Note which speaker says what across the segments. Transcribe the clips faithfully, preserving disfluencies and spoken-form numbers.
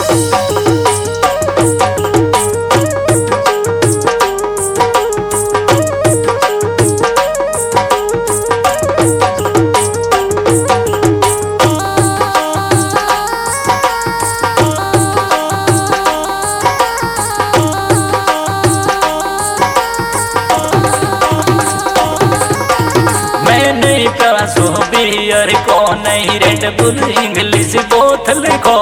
Speaker 1: प्यासो beer को नहीं red bull English बोतल को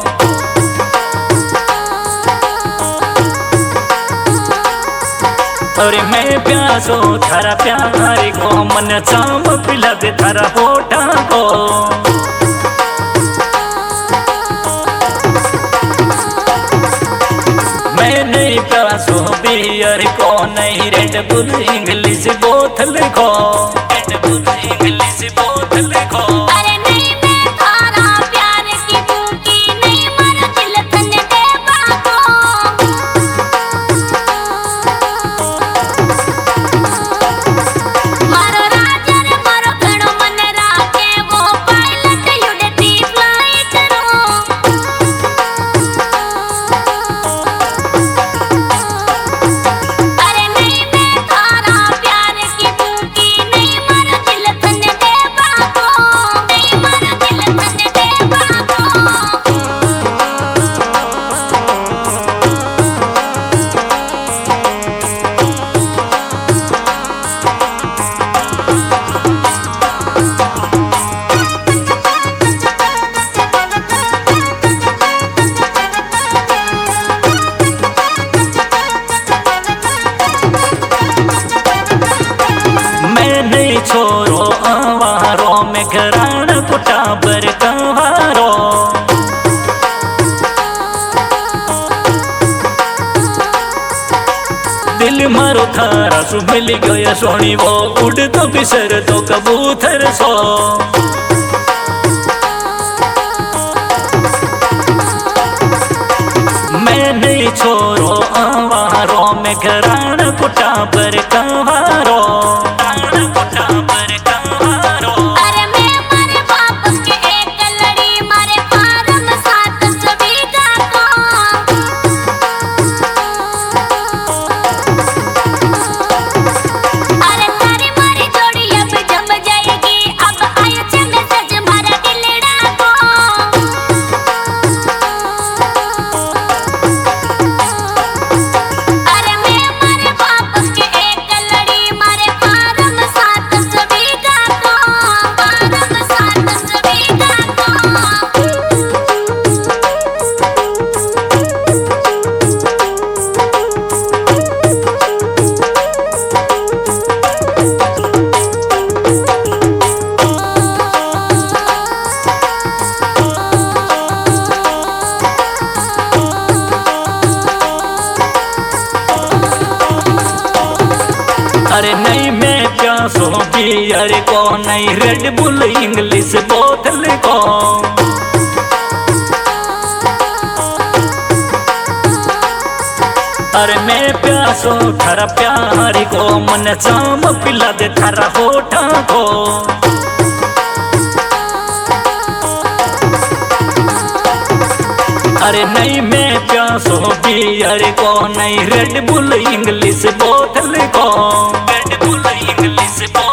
Speaker 1: और मैं प्यासो थारा प्यार को मन चाम पिला दे थारा होठा को मैं नहीं प्यासो बियर को नहीं रेड बुल इंग्लिश बोतल को इंग्लिश बोतल को
Speaker 2: अरे नहीं मैं थारा प्यार की भूखी नहीं मर दिल तन दे बाको मारो राजा रे मारो घणो मन राखे वो पायलट उड़ती फ्लाइट रो अरे नहीं मैं थारा प्यार की भूखी नहीं मर दिल तन दे बाको नहीं मर दिल तन दे बाको
Speaker 1: मैं नहीं छोरो आवारो में घरान कुटाबर कवारो दिल मारो थारा सु मिल गया सोनी वो उड़ तो बिसर तो कबूतर सो मैं नहीं छोरो आवारो में घरान कुटाबर कवारो
Speaker 2: अरे मैं मारे बाप के एक लड़ी मारे फारम साथ सभी का अरे तारी मारी जोड़ी अब जम जाएगी अब आयो छे मैसेज मारा दिलड़ा को अरे मैं मारे बाप के एक लड़ी मारे फारम साथ सभी का फारम साथ सभी का
Speaker 1: अरे नहीं मैं प्यासो बियर को नहीं रेड बुल इंग्लिश बोतल को अरे मैं प्यासो थारा प्यार को मन चाम पिला दे थारा होठा को अरे नहीं मैं प्यासो बियर को नहीं रेड बुल इंग्लिश बोतल को रेड बुल इंग्लिश बोतल